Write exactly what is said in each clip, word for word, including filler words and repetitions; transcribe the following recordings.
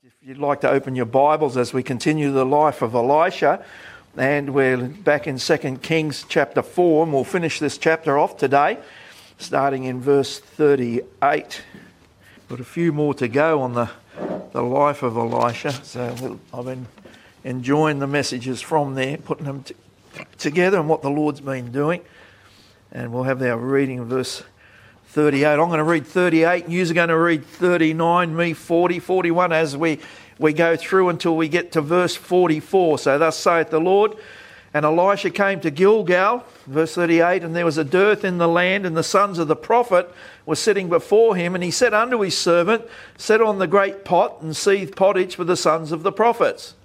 If you'd like to open your Bibles as we continue the life of Elisha, and we're back in Second Kings chapter four, and we'll finish this chapter off today, starting in verse thirty-eight. Got a few more to go on the, the life of Elisha, so I've been enjoying the messages from there, putting them t- together and what the Lord's been doing. And we'll have our reading of verse thirty-eight. I'm going to read thirty-eight, and you're going to read thirty-nine, me forty, forty-one as we, we go through until we get to verse forty-four. So thus saith the Lord, and Elisha came to Gilgal, verse thirty-eight, and there was a dearth in the land, and the sons of the prophet were sitting before him, and he said unto his servant, set on the great pot and seethe pottage for the sons of the prophets.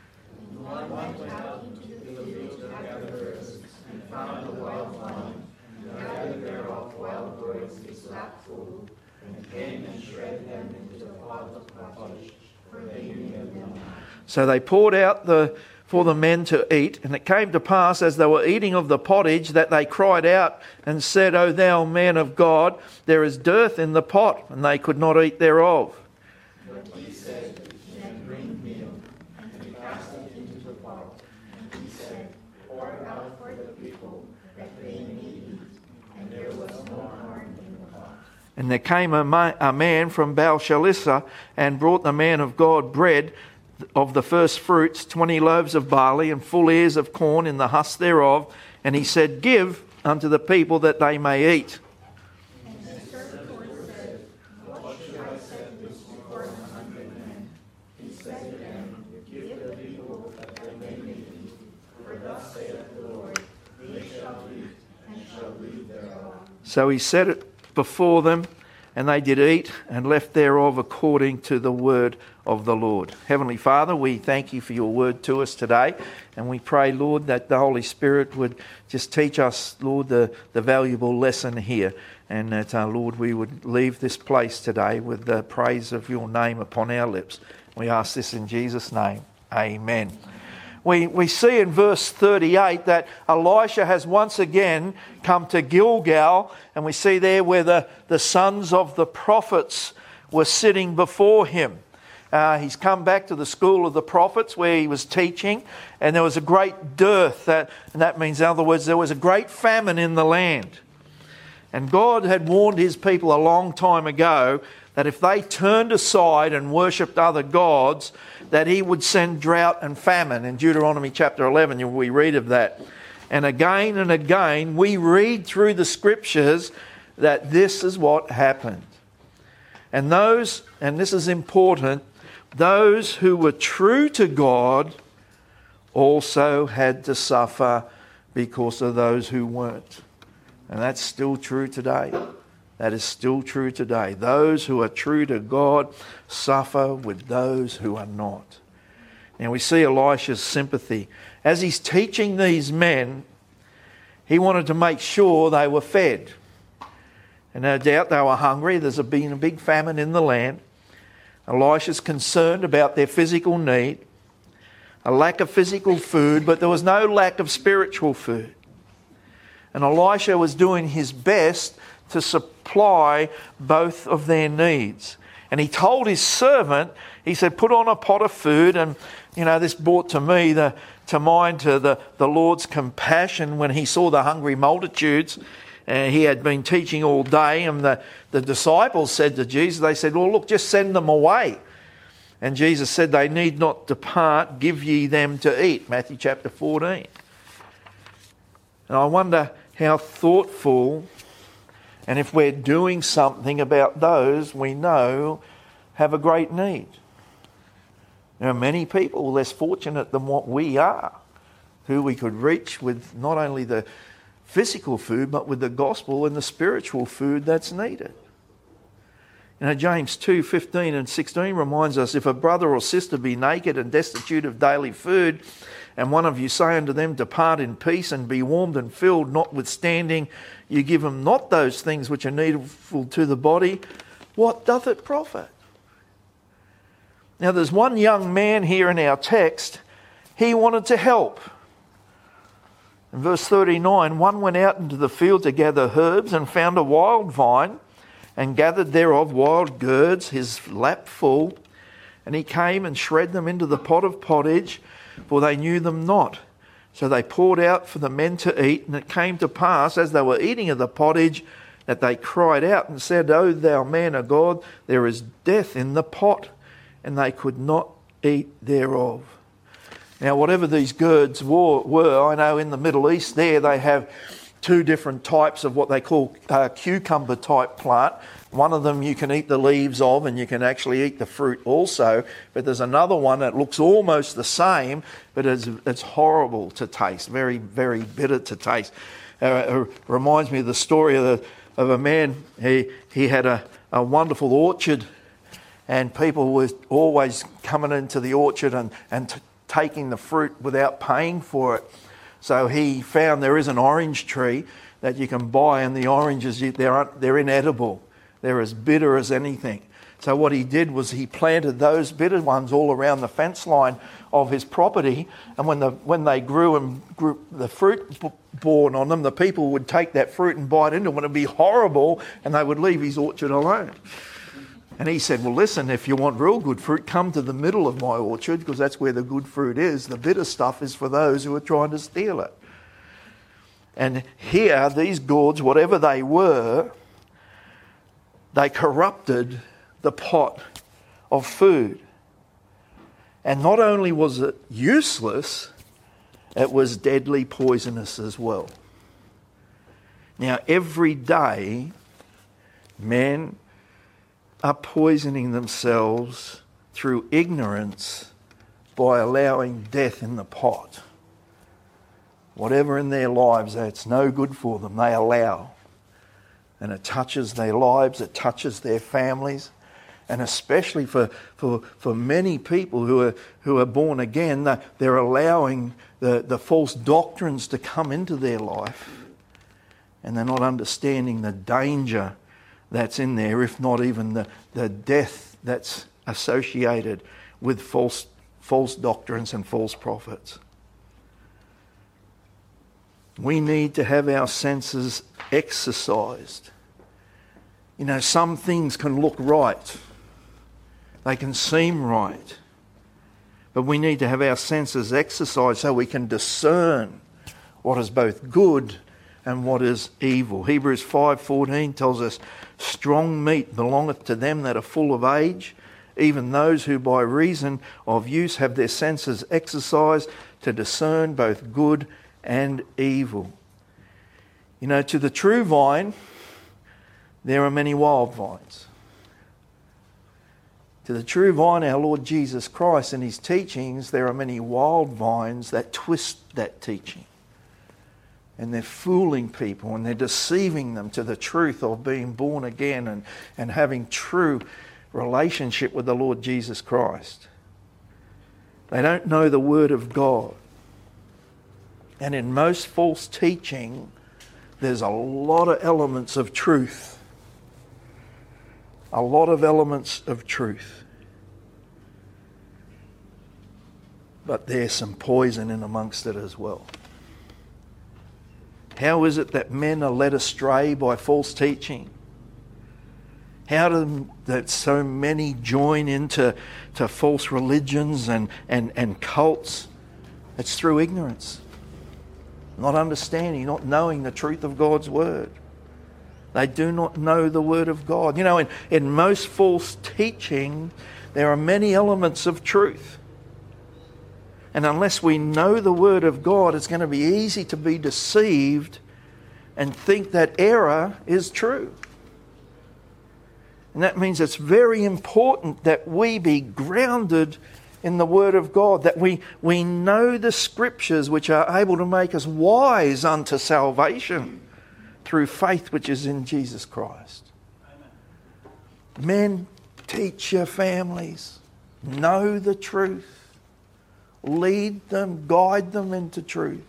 So they poured out the for the men to eat, and it came to pass as they were eating of the pottage that they cried out and said, O thou man of God, there is dearth in the pot, and they could not eat thereof. But he said, then bring meal, and he cast it into the pot. And he said, pour it out for the people, that they may eat. And there was no harm in the pot. And there came a, ma- a man from Baal-Shalisha, and brought the man of God bread of the first fruits, twenty loaves of barley, and full ears of corn in the husk thereof. And he said, give unto the people that they may eat. And the servant said, what should I set this before a hundred men? He said to them, give the people that they may eat. For thus saith the Lord, they shall eat, and shall leave thereof. So he set it before them, and they did eat, and left thereof according to the word of the Lord. Heavenly Father, we thank you for your word to us today, and we pray, Lord, that the Holy Spirit would just teach us, Lord, the, the valuable lesson here, and that, uh, Lord, we would leave this place today with the praise of your name upon our lips. We ask this in Jesus' name. Amen. We we see in verse thirty-eight that Elisha has once again come to Gilgal, and we see there where the, the sons of the prophets were sitting before him. Uh, he's come back to the school of the prophets where he was teaching, and there was a great dearth. That, and that means, in other words, there was a great famine in the land. And God had warned his people a long time ago that if they turned aside and worshipped other gods, that he would send drought and famine. In Deuteronomy chapter eleven, we read of that. And again and again, we read through the scriptures that this is what happened. And those, and this is important, those who were true to God also had to suffer because of those who weren't. And that's still true today. That is still true today. Those who are true to God suffer with those who are not. Now we see Elisha's sympathy. As he's teaching these men, he wanted to make sure they were fed. And no doubt they were hungry. There's been a big famine in the land. Elisha's concerned about their physical need, a lack of physical food, but there was no lack of spiritual food. And Elisha was doing his best to supply both of their needs. And he told his servant, he said, put on a pot of food. And, you know, this brought to me the, to mind to the, the Lord's compassion when he saw the hungry multitudes. And he had been teaching all day, and the, the disciples said to Jesus, they said, well, look, just send them away. And Jesus said, they need not depart, give ye them to eat. Matthew chapter fourteen. And I wonder how thoughtful, and if we're doing something about those we know have a great need. There are many people less fortunate than what we are, who we could reach with not only the physical food, but with the gospel and the spiritual food that's needed. You know, James two fifteen and sixteen reminds us, if a brother or sister be naked and destitute of daily food, and one of you say unto them, depart in peace and be warmed and filled, notwithstanding you give them not those things which are needful to the body, what doth it profit? Now there's one young man here in our text, he wanted to help. In verse thirty-nine, one went out into the field to gather herbs and found a wild vine and gathered thereof wild gourds, his lap full, And he came and shred them into the pot of pottage, for they knew them not. So they poured out for the men to eat, and it came to pass, as they were eating of the pottage, that they cried out and said, O thou man of God, there is death in the pot. And they could not eat thereof. Now, whatever these gourds were, I know in the Middle East there they have two different types of what they call uh, cucumber type plant. One of them you can eat the leaves of, and you can actually eat the fruit also. But there's another one that looks almost the same, but it's, it's horrible to taste, very, very bitter to taste. Uh, it reminds me of the story of, the, of a man. He, he had a, a wonderful orchard, and people were always coming into the orchard and, and t- taking the fruit without paying for it. So he found there is an orange tree that you can buy, and the oranges, they're, they're inedible. They're as bitter as anything. So what he did was he planted those bitter ones all around the fence line of his property, and when the when they grew and grew, the fruit born on them, the people would take that fruit and bite into it, and it would be horrible, and they would leave his orchard alone. And he said, well, listen, if you want real good fruit, come to the middle of my orchard, because that's where the good fruit is. The bitter stuff is for those who are trying to steal it. And here, these gourds, whatever they were, they corrupted the pot of food. And not only was it useless, it was deadly poisonous as well. Now, every day, men are poisoning themselves through ignorance by allowing death in the pot. Whatever in their lives that's no good for them, they allow. And it touches their lives, it touches their families. And especially for, for, for many people who are who are born again, they're allowing the, the false doctrines to come into their life. And they're not understanding the danger that's in there, if not even the, the death that's associated with false false doctrines and false prophets. We need to have our senses exercised. You know, some things can look right. They can seem right. But we need to have our senses exercised so we can discern what is both good and what is evil. Hebrews five fourteen tells us, strong meat belongeth to them that are full of age, even those who by reason of use have their senses exercised to discern both good and evil. You know, to the true vine, there are many wild vines. To the true vine, our Lord Jesus Christ and his teachings, there are many wild vines that twist that teaching. And they're fooling people, and they're deceiving them to the truth of being born again and, and having true relationship with the Lord Jesus Christ. They don't know the Word of God. And in most false teaching, there's a lot of elements of truth. A lot of elements of truth. But there's some poison in amongst it as well. How is it that men are led astray by false teaching? How do that so many join into to false religions and, and, and cults? It's through ignorance. Not understanding, not knowing the truth of God's Word. They do not know the Word of God. You know, in, in most false teaching, there are many elements of truth. And unless we know the Word of God, it's going to be easy to be deceived and think that error is true. And that means it's very important that we be grounded in the Word of God, that we, we know the Scriptures which are able to make us wise unto salvation through faith which is in Jesus Christ. Amen. Men, teach your families. Know the truth. Lead them, guide them into truth.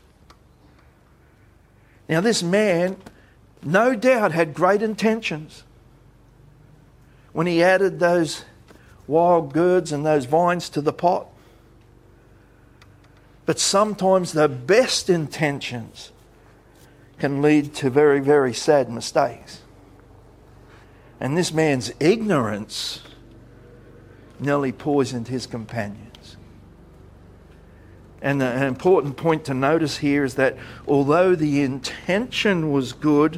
Now this man, no doubt, had great intentions when he added those wild gourds and those vines to the pot. But sometimes the best intentions can lead to very, very sad mistakes. And this man's ignorance nearly poisoned his companions. And an important point to notice here is that although the intention was good,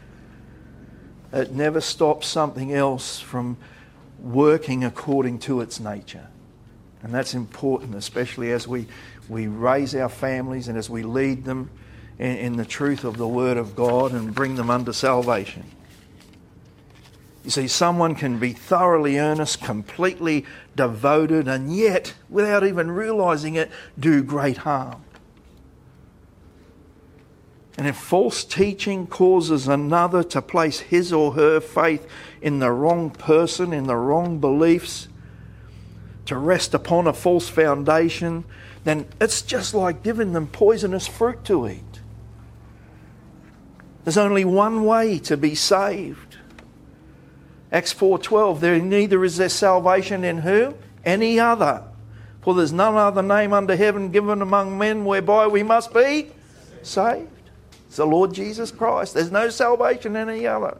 it never stops something else from working according to its nature. And that's important, especially as we, we raise our families and as we lead them in, in the truth of the Word of God and bring them unto salvation. You see, someone can be thoroughly earnest, completely devoted, and yet, without even realising it, do great harm. And if false teaching causes another to place his or her faith in the wrong person, in the wrong beliefs, to rest upon a false foundation, then it's just like giving them poisonous fruit to eat. There's only one way to be saved. Acts four twelve, there neither is there salvation in who? Any other. For there's none other name under heaven given among men whereby we must be saved. It's the Lord Jesus Christ. There's no salvation in any other.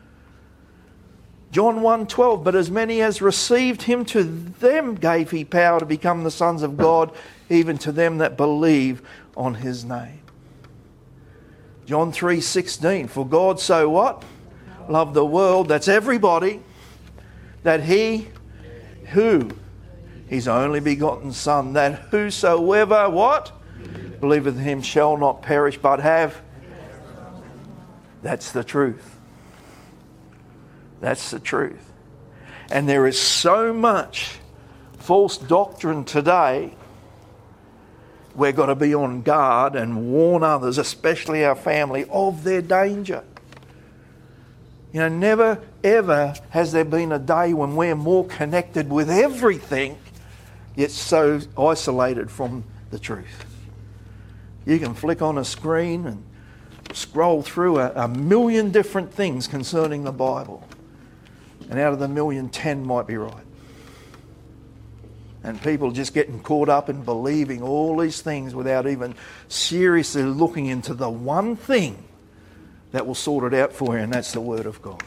John one twelve, but as many as received him, to them gave he power to become the sons of God, even to them that believe on his name. John three sixteen, for God so what? Loved the world, that's everybody, that he, who? His only begotten Son, that whosoever, what? Believeth in him shall not perish, but have. That's the truth. That's the truth. And there is so much false doctrine today. We've got to be on guard and warn others, especially our family, of their danger. You know, never ever has there been a day when we're more connected with everything, yet so isolated from the truth. You can flick on a screen and scroll through a, a million different things concerning the Bible. And out of the million, ten might be right. And people just getting caught up in believing all these things without even seriously looking into the one thing that will sort it out for you, and that's the Word of God.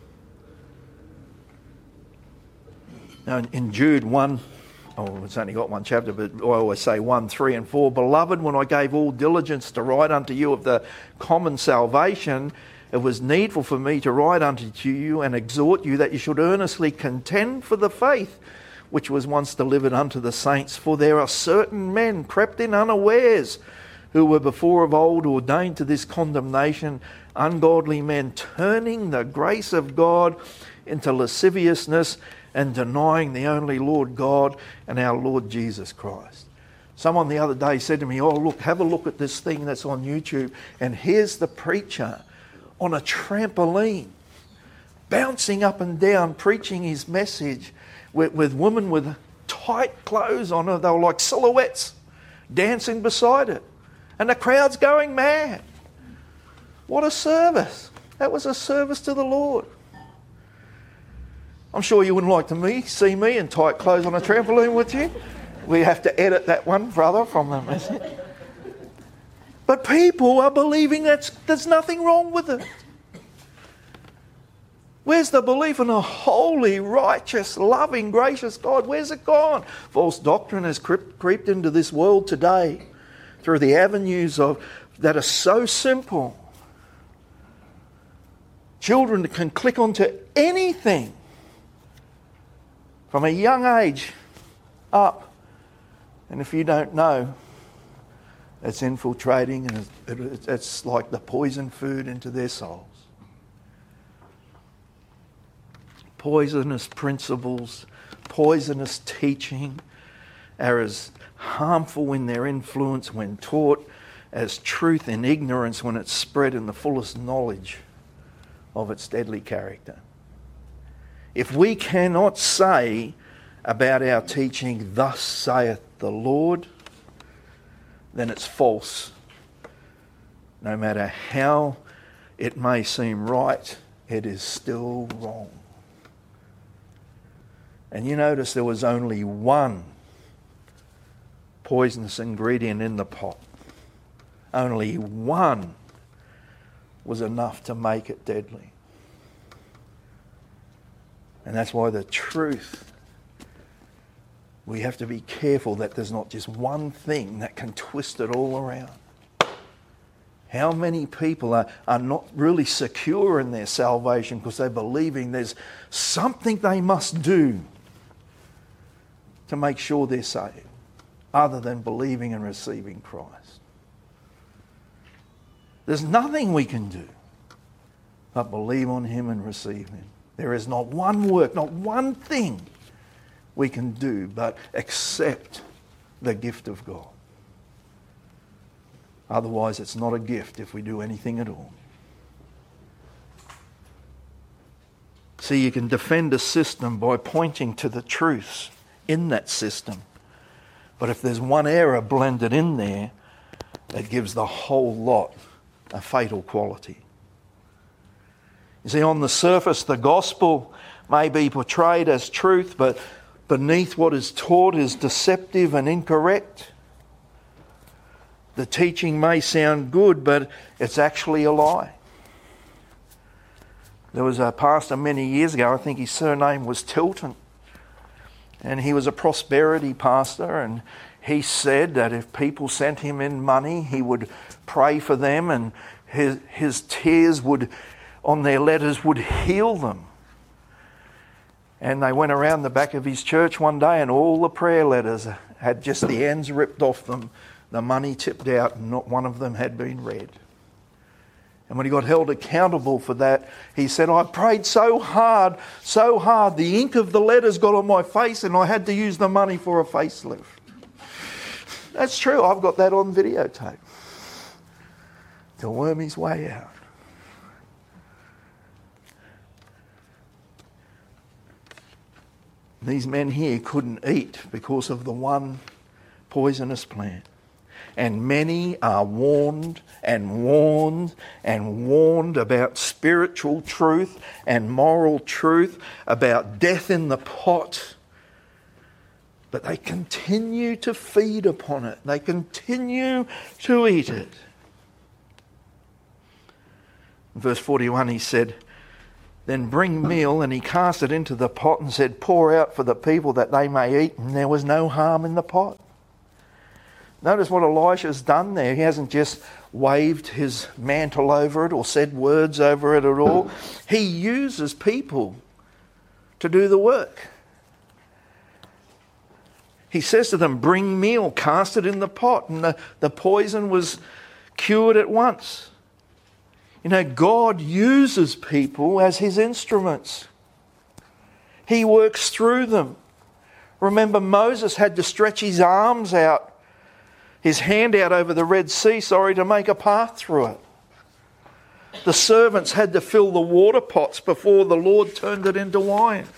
Now in Jude one, oh, it's only got one chapter, but I always say one, three and four. Beloved, when I gave all diligence to write unto you of the common salvation, it was needful for me to write unto you and exhort you that you should earnestly contend for the faith which was once delivered unto the saints. For there are certain men crept in unawares, who were before of old ordained to this condemnation, ungodly men, turning the grace of God into lasciviousness and denying the only Lord God and our Lord Jesus Christ. Someone the other day said to me, oh look, have a look at this thing that's on YouTube, and here's the preacher on a trampoline, bouncing up and down, preaching his message with, with women with tight clothes on her. They were like silhouettes dancing beside it. And the crowd's going mad. What a service. That was a service to the Lord. I'm sure you wouldn't like to me, see me in tight clothes on a trampoline with you. We have to edit that one, brother, from the message. But people are believing that there's nothing wrong with it. Where's the belief in a holy, righteous, loving, gracious God? Where's it gone? False doctrine has crept, creeped into this world today through the avenues of that are so simple. Children can click onto anything from a young age up, and if you don't know, it's infiltrating, and it's like the poison food into their souls. Poisonous principles, poisonous teaching are as harmful in their influence when taught as truth in ignorance when it's spread in the fullest knowledge of its deadly character. If we cannot say about our teaching, thus saith the Lord, then it's false. No matter how it may seem right, it is still wrong. And you notice there was only one poisonous ingredient in the pot. Only one was enough to make it deadly. And that's why the truth we have to be careful that there's not just one thing that can twist it all around. How many people are, are not really secure in their salvation because they're believing there's something they must do to make sure they're saved, other than believing and receiving Christ. There's nothing we can do but believe on him and receive him. There is not one work, not one thing we can do but accept the gift of God. Otherwise, it's not a gift if we do anything at all. See, you can defend a system by pointing to the truths in that system. But if there's one error blended in there, it gives the whole lot a fatal quality. You see, on the surface, the gospel may be portrayed as truth, but beneath what is taught is deceptive and incorrect. The teaching may sound good, but it's actually a lie. There was a pastor many years ago, I think his surname was Tilton, and he was a prosperity pastor, and he said that if people sent him in money, he would pray for them, and his, his tears would, on their letters, would heal them. And they went around the back of his church one day, and all the prayer letters had just the ends ripped off them, the money tipped out, and not one of them had been read. And when he got held accountable for that, he said, I prayed so hard, so hard, the ink of the letters got on my face and I had to use the money for a facelift. That's true, I've got that on videotape. To worm his way out. These men here couldn't eat because of the one poisonous plant. And many are warned and warned and warned about spiritual truth and moral truth, about death in the pot. But they continue to feed upon it. They continue to eat it. In verse forty-one he said, then bring meal, and he cast it into the pot and said, pour out for the people that they may eat. And there was no harm in the pot. Notice what Elisha's done there. He hasn't just waved his mantle over it or said words over it at all. He uses people to do the work. He says to them, bring meal, cast it in the pot. And the, the poison was cured at once. You know, God uses people as his instruments. He works through them. Remember, Moses had to stretch his arms out, his hand out over the Red Sea, sorry, to make a path through it. The servants had to fill the water pots before the Lord turned it into wine.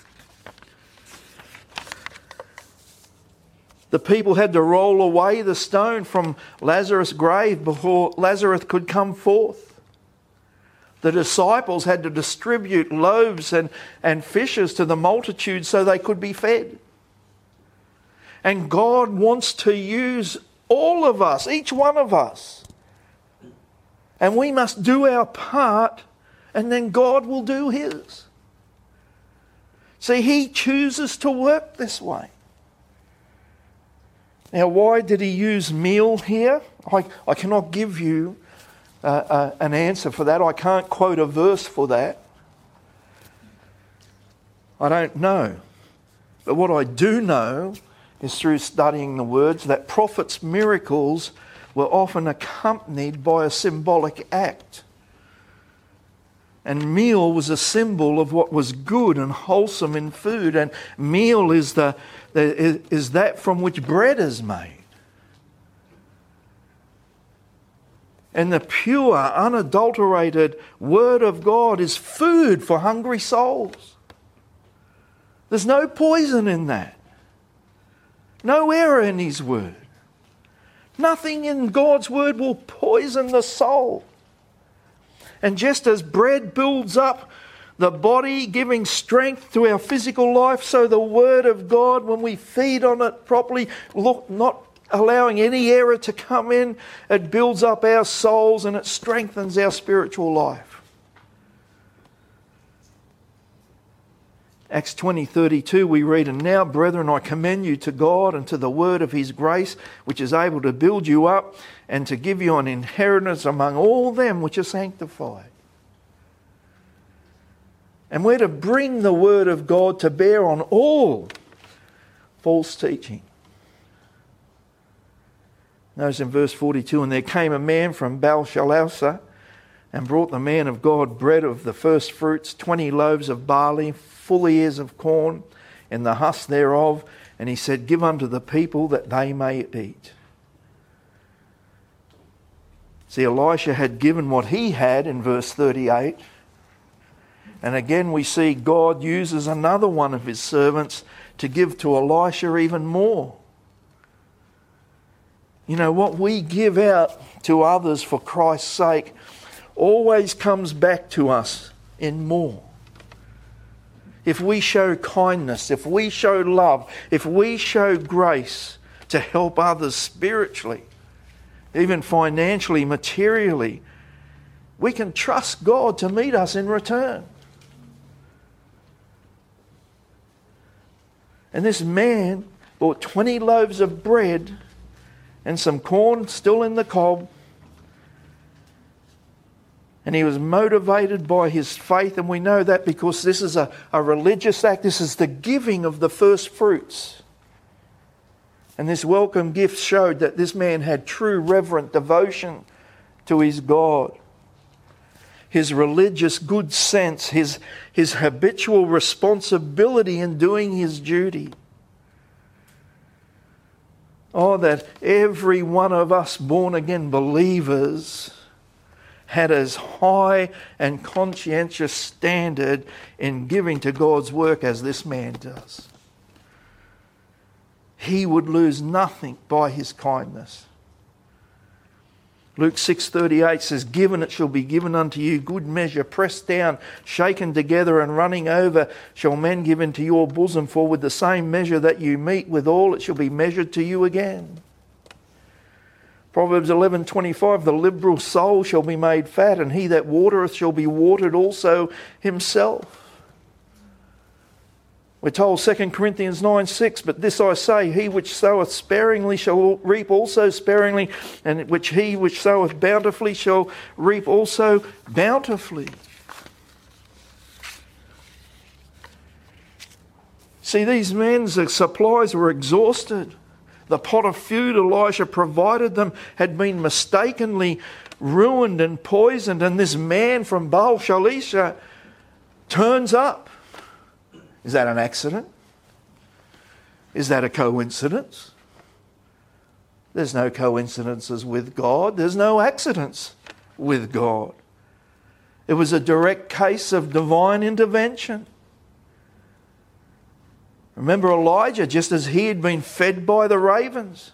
The people had to roll away the stone from Lazarus' grave before Lazarus could come forth. The disciples had to distribute loaves and, and fishes to the multitude so they could be fed. And God wants to use all of us, each one of us. And we must do our part, and then God will do his. See, he chooses to work this way. Now, why did he use meal here? I, I cannot give you uh, uh, an answer for that. I can't quote a verse for that. I don't know. But what I do know is through studying the words that prophets' miracles were often accompanied by a symbolic act. And meal was a symbol of what was good and wholesome in food. And meal is, the, the, is that from which bread is made. And the pure, unadulterated Word of God is food for hungry souls. There's no poison in that. No error in his word. Nothing in God's word will poison the soul. And just as bread builds up the body, giving strength to our physical life, so the word of God, when we feed on it properly, look, not allowing any error to come in, it builds up our souls and it strengthens our spiritual life. Acts twenty thirty-two we read, "And now, brethren, I commend you to God and to the word of his grace, which is able to build you up and to give you an inheritance among all them which are sanctified." And we're to bring the word of God to bear on all false teaching. Notice in verse forty-two, "And there came a man from Baal-shalazar and brought the man of God bread of the first fruits, twenty loaves of barley, full ears of corn, and the husk thereof. And he said, Give unto the people that they may eat." See, Elisha had given what he had in verse thirty-eight. And again we see God uses another one of his servants to give to Elisha even more. You know, what we give out to others for Christ's sake always comes back to us in more. If we show kindness, if we show love, if we show grace to help others spiritually, even financially, materially, we can trust God to meet us in return. And this man bought twenty loaves of bread and some corn still in the cob. And he was motivated by his faith, and we know that because this is a, a religious act. This is the giving of the first fruits. And this welcome gift showed that this man had true reverent devotion to his God. His religious good sense, his, his habitual responsibility in doing his duty. Oh, that every one of us born-again believers had as high and conscientious standard in giving to God's work as this man does. He would lose nothing by his kindness. Luke six thirty-eight says, "Given it shall be given unto you, good measure, pressed down, shaken together and running over, shall men give into your bosom, for with the same measure that you meet withal, it shall be measured to you again." Proverbs eleven twenty-five, "The liberal soul shall be made fat, and he that watereth shall be watered also himself." We're told Second Corinthians nine six, "But this I say, he which soweth sparingly shall reap also sparingly, and which he which soweth bountifully shall reap also bountifully." See, these men's supplies were exhausted. The pot of food Elisha provided them had been mistakenly ruined and poisoned, and this man from Baal-shalazar turns up. Is that an accident? Is that a coincidence? There's no coincidences with God. There's no accidents with God. It was a direct case of divine intervention. Remember Elijah, just as he had been fed by the ravens.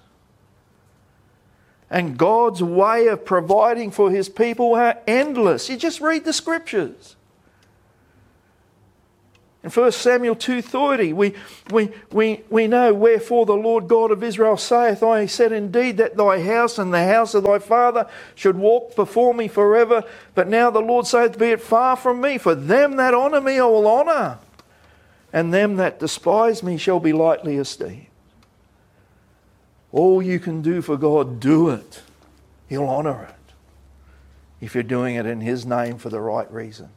And God's way of providing for his people are endless. You just read the scriptures. In First Samuel two thirty, we, we, we, we know, "Wherefore the Lord God of Israel saith, I said indeed that thy house and the house of thy father should walk before me forever. But now the Lord saith, Be it far from me, for them that honour me I will honour, and them that despise me shall be lightly esteemed." All you can do for God, do it. He'll honour it if you're doing it in his name for the right reason.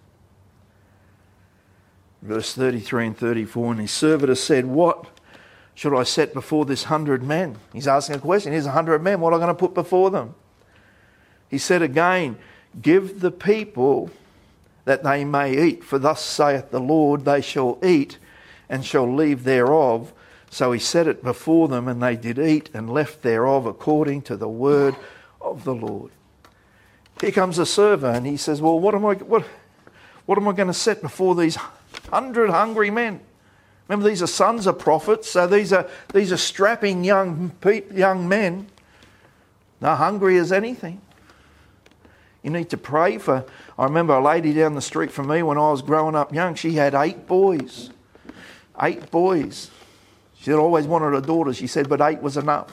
Verse thirty-three and thirty-four, "And his servitor said, What should I set before this hundred men?" He's asking a question. Here's a hundred men. What am I going to put before them? He said again, "Give the people that they may eat. For thus saith the Lord, they shall eat and shall leave thereof." So he set it before them, and they did eat and left thereof according to the word of the Lord. Here comes a server, and he says, "Well, what am I what, what am I going to set before these hundred hungry men?" Remember, these are sons of prophets, so these are these are strapping young pe- young men. They're hungry as anything. You need to pray for. I remember a lady down the street from me when I was growing up young. She had eight boys, eight boys. She had always wanted a daughter. She said, but eight was enough.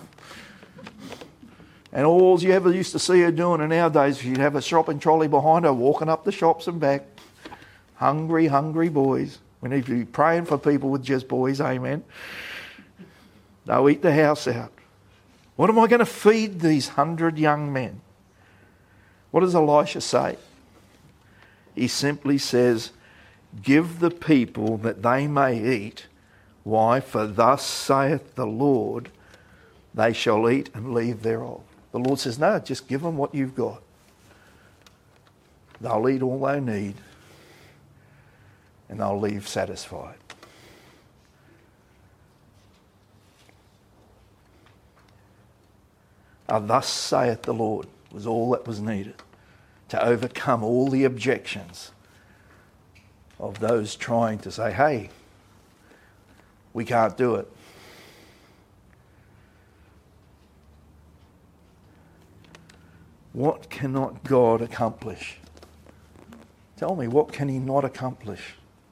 And all you ever used to see her doing, and nowadays she'd have a shopping trolley behind her, walking up the shops and back. Hungry, hungry boys. We need to be praying for people with just boys, amen. They'll eat the house out. What am I going to feed these hundred young men? What does Elisha say? He simply says, give the people that they may eat. Why? For thus saith the Lord, they shall eat and leave thereof. The Lord says, no, just give them what you've got. They'll eat all they need and they'll leave satisfied. Uh, thus saith the Lord was all that was needed to overcome all the objections of those trying to say, hey, we can't do it. What cannot God accomplish? Tell me, what can he not accomplish?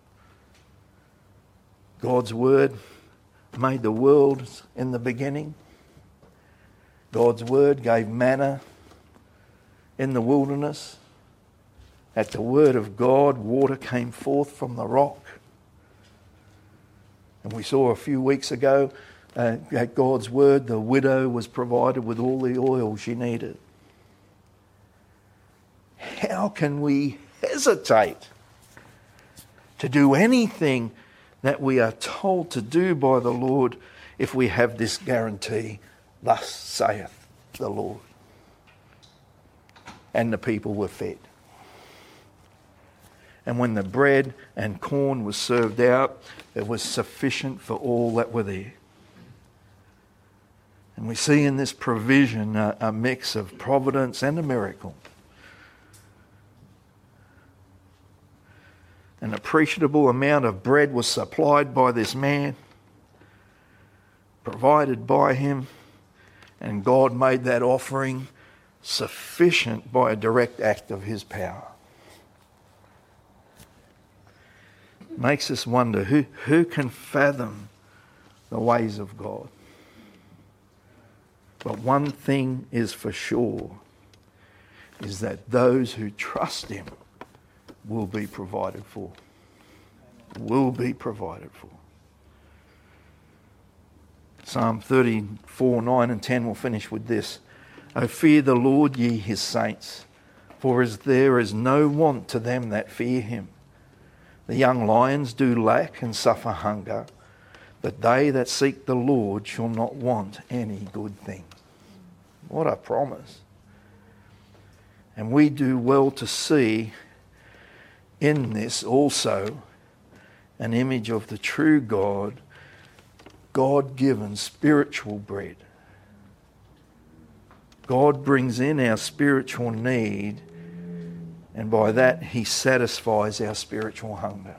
God's word made the world in the beginning. God's word gave manna in the wilderness. At the word of God, water came forth from the rock. And we saw a few weeks ago, uh, at God's word, the widow was provided with all the oil she needed. How can we hesitate to do anything that we are told to do by the Lord if we have this guarantee? Thus saith the Lord. And the people were fed. And when the bread and corn was served out, it was sufficient for all that were there. And we see in this provision a, a mix of providence and a miracle. An appreciable amount of bread was supplied by this man, provided by him, and God made that offering sufficient by a direct act of his power. Makes us wonder, who, who can fathom the ways of God? But one thing is for sure, is that those who trust him will be provided for. Will be provided for. Psalm thirty-four, nine and ten, we'll finish with this. O fear the Lord, ye his saints, for as there is no want to them that fear him. The young lions do lack and suffer hunger, but they that seek the Lord shall not want any good thing. What a promise. And we do well to see in this also an image of the true God, God-given spiritual bread. God brings in our spiritual need, and by that he satisfies our spiritual hunger.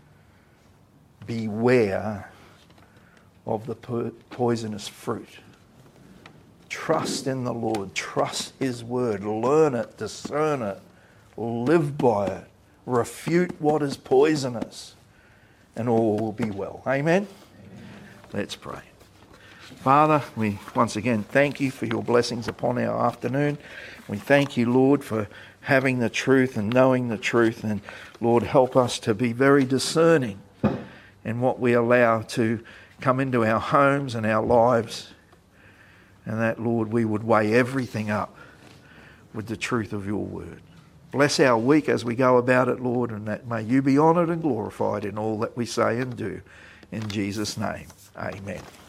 Beware of the po- poisonous fruit. Trust in the Lord. Trust his word. Learn it. Discern it. Live by it. Refute what is poisonous, and all will be well. Amen? Amen. Let's pray. Father, we once again thank you for your blessings upon our afternoon. We thank you, Lord, for having the truth and knowing the truth. And Lord, help us to be very discerning in what we allow to come into our homes and our lives. And that, Lord, we would weigh everything up with the truth of your word. Bless our week as we go about it, Lord, and that may you be honoured and glorified in all that we say and do. In Jesus' name, amen.